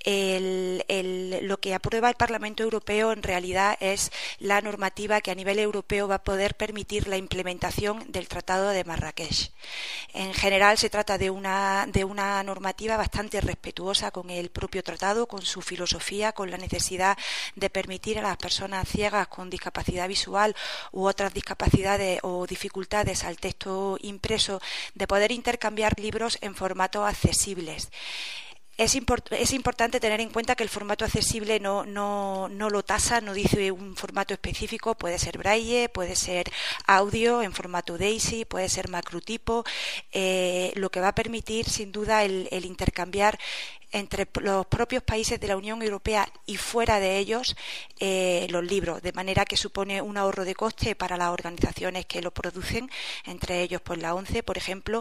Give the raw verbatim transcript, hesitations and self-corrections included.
el, el, lo que aprueba el Parlamento Europeo en realidad es la normativa que a nivel europeo va a poder permitir la implementación del Tratado de Marrakech. En general se trata de una, de una normativa bastante respetuosa con el propio tratado, con su filosofía, con la necesidad de permitir a las personas ciegas con discapacidad visual u otras discapacidades o dificultades al texto impreso de poder intercambiar libros en formatos accesibles. Es, import, es importante tener en cuenta que el formato accesible no, no, no lo tasa, no dice un formato específico, puede ser braille, puede ser audio en formato DAISY, puede ser macrotipo, eh, lo que va a permitir sin duda el, el intercambiar entre los propios países de la Unión Europea y fuera de ellos eh, los libros, de manera que supone un ahorro de coste para las organizaciones que lo producen, entre ellos pues la ONCE, por ejemplo,